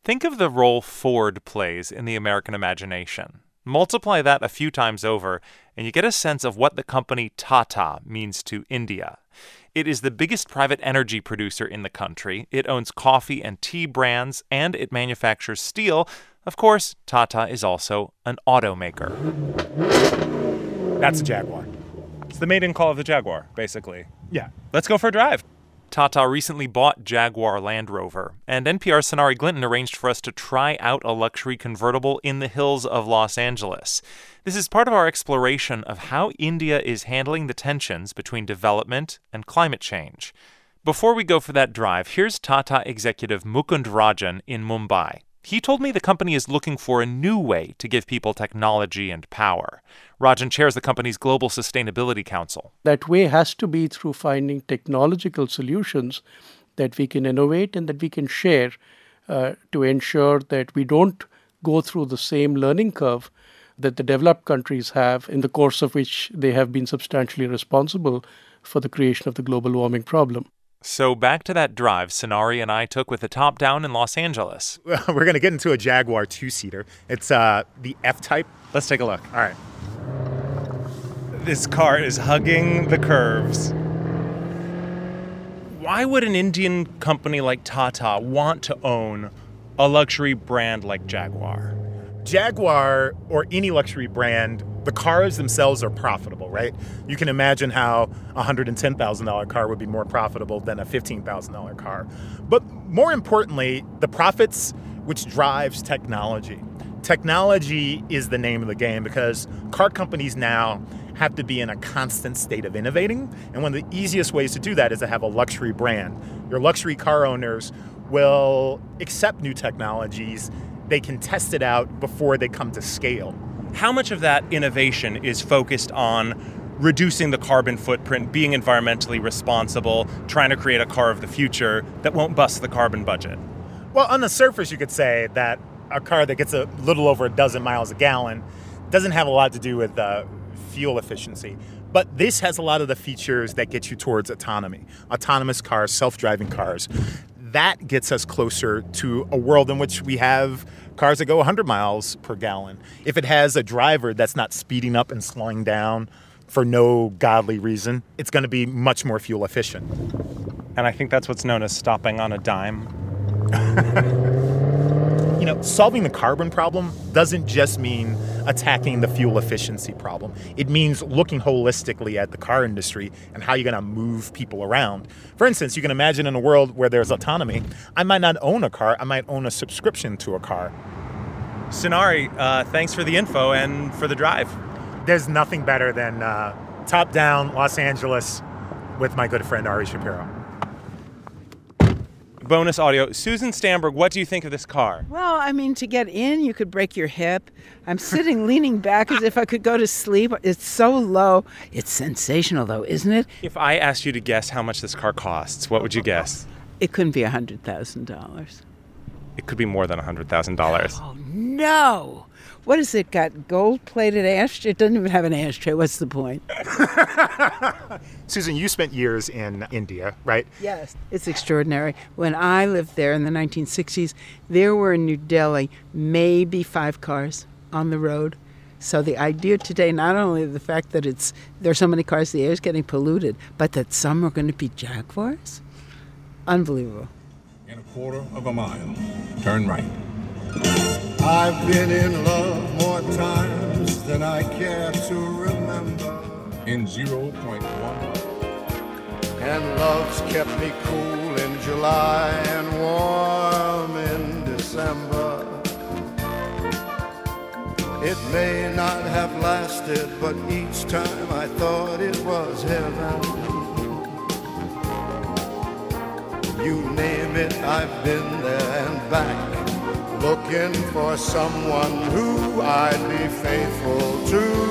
Think of the role Ford plays in the American imagination. Multiply that a few times over, and you get a sense of what the company Tata means to India. It is the biggest private energy producer in the country. It owns coffee and tea brands, and it manufactures steel. Of course, Tata is also an automaker. That's a Jaguar. It's the maiden call of the Jaguar, basically. Yeah. Let's go for a drive. Tata recently bought Jaguar Land Rover, and NPR's Sonari Glinton arranged for us to try out a luxury convertible in the hills of Los Angeles. This is part of our exploration of how India is handling the tensions between development and climate change. Before we go for that drive, here's Tata executive Mukund Rajan in Mumbai. He told me the company is looking for a new way to give people technology and power. Rajan chairs the company's Global Sustainability Council. That way has to be through finding technological solutions that we can innovate and that we can share to ensure that we don't go through the same learning curve that the developed countries have, in the course of which they have been substantially responsible for the creation of the global warming problem. So back to that drive Sonari and I took with the top down in Los Angeles. We're going to get into a Jaguar two-seater. It's the F-Type. Let's take a look. All right. This car is hugging the curves. Why would an Indian company like Tata want to own a luxury brand like Jaguar? Jaguar, or any luxury brand, the cars themselves are profitable, right? You can imagine how a $110,000 car would be more profitable than a $15,000 car. But more importantly, the profits, which drives technology. Technology is the name of the game because car companies now have to be in a constant state of innovating. And one of the easiest ways to do that is to have a luxury brand. Your luxury car owners will accept new technologies. They can test it out before they come to scale. How much of that innovation is focused on reducing the carbon footprint, being environmentally responsible, trying to create a car of the future that won't bust the carbon budget? Well, on the surface, you could say that a car that gets a little over a dozen miles a gallon doesn't have a lot to do with fuel efficiency. But this has a lot of the features that get you towards autonomy. Autonomous cars, self-driving cars. That gets us closer to a world in which we have cars that go 100 miles per gallon. If it has a driver that's not speeding up and slowing down for no godly reason, it's going to be much more fuel efficient. And I think that's what's known as stopping on a dime. Solving the carbon problem doesn't just mean attacking the fuel efficiency problem. It means looking holistically at the car industry and how you're going to move people around. For instance, you can imagine in a world where there's autonomy, I might not own a car, I might own a subscription to a car. Sonari, thanks for the info and for the drive. There's nothing better than top-down Los Angeles with my good friend Ari Shapiro. Bonus audio. Susan Stamberg, what do you think of this car? Well, to get in, you could break your hip. I'm sitting leaning back as if I could go to sleep. It's so low. It's sensational, though, isn't it? If I asked you to guess how much this car costs, what would you guess? It couldn't be $100,000. It could be more than $100,000. Oh, no. What has it got? Gold-plated ashtray? It doesn't even have an ashtray. What's the point? Susan, you spent years in India, right? Yes. It's extraordinary. When I lived there in the 1960s, there were in New Delhi maybe 5 cars on the road. So the idea today, not only the fact that there's so many cars, the air is getting polluted, but that some are going to be Jaguars? Unbelievable. In a quarter of a mile, turn right. I've been in love more times than I care to remember. In 0.1. And love's kept me cool in July and warm in December. It may not have lasted, but each time I thought it was heaven. You name it, I've been there and back, looking for someone who I'd be faithful to.